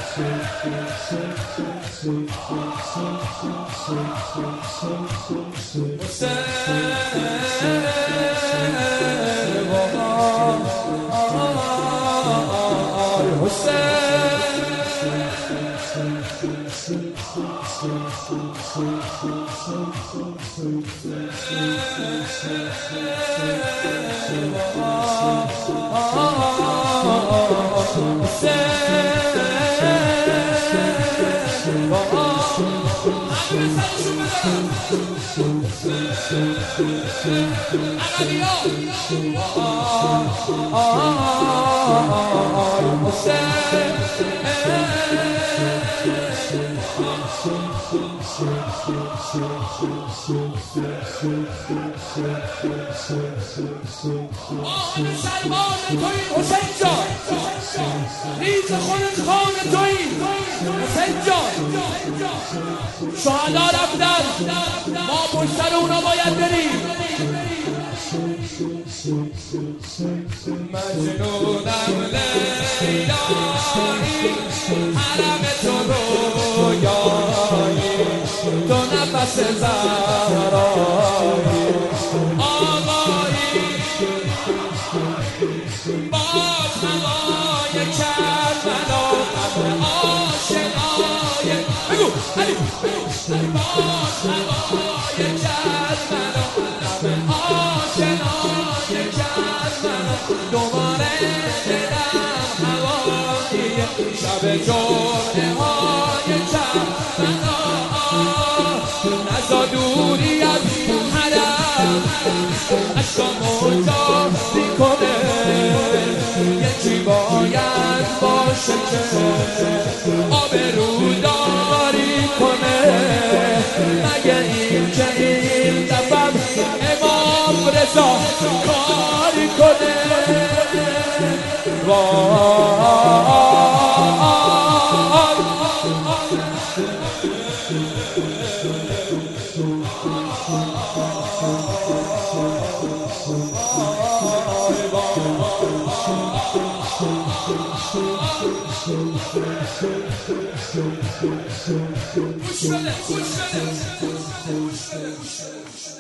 حسین جان ریز خون خان تویی حسین جان شهدا رفتن ما پشت سر اونا باید بریم مجنونم لیلایی حرم تو رویایی تو نفس زهرایی آقایی با هوای کربلا غم آشنای بگو علی با هوای کربلا غم آشنای کربلا دوباره دلم هوای شب جمعه های کربلا نزا دوری از حرم عشقامو جاری کنه یکی باید باشه که آبروداری کنه مگه این که این دفعه امام رضا کاری کنه Push